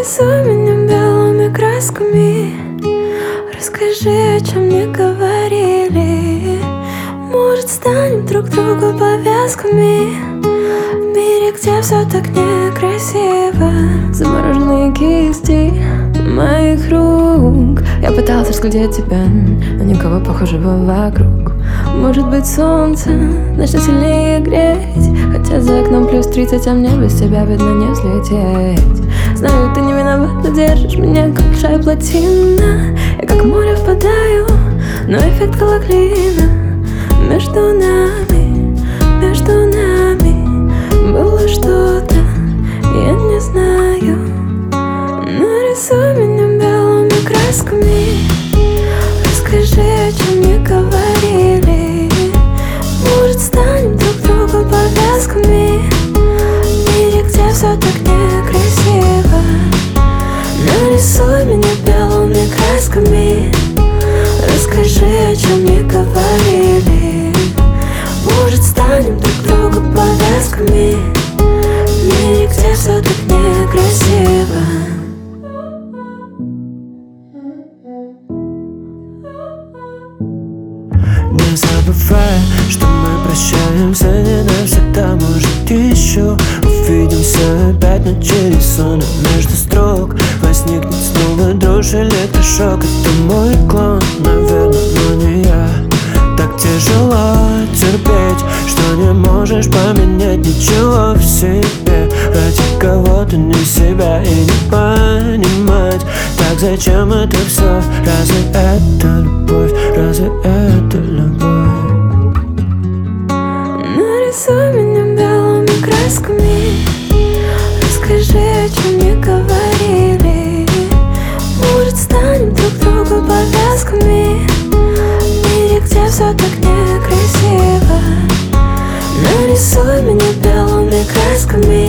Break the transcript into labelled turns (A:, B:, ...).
A: Нарисуй меня белыми красками, расскажи, о чем не говорили. Может, станем друг другу повязками в мире, где все так некрасиво. Замороженные кисти моих рук. Я пыталась разглядеть тебя, но никого похожего вокруг. Может быть, солнце начнет сильнее греть, хотя за окном плюс 30, а мне без тебя, видно, не взлететь. Знаю, ты не виновата, держишь меня, как большая плотина. Я как в море впадаю, но эффект колоклина. Между нами было что-то, я не знаю. Нарисуй меня белыми красками, расскажи, о чем не говорили. Может, станем друг другу повязками в мире, где все так некрасиво. Нарисуй меня белыми красками, расскажи, о чем не говорили. Может, станем друг другу повязками в мире, где все так некрасиво.
B: Не забывай, что мы прощаемся не навсегда. Может, еще увидимся опять, но через сон. Между строк возникнет снова дрожь, электрошок. Это мой клон, наверное, но не я. Так тяжело терпеть, что не можешь поменять ничего в себе. Ради кого-то не себя и не понимать. Так зачем это все? Разве это любовь? Разве это любовь?
A: Нарисуй меня белыми красками, расскажи, о чем не говорили. Может, станем друг другу повязками в мире, где все так некрасиво. Нарисуй меня белыми красками,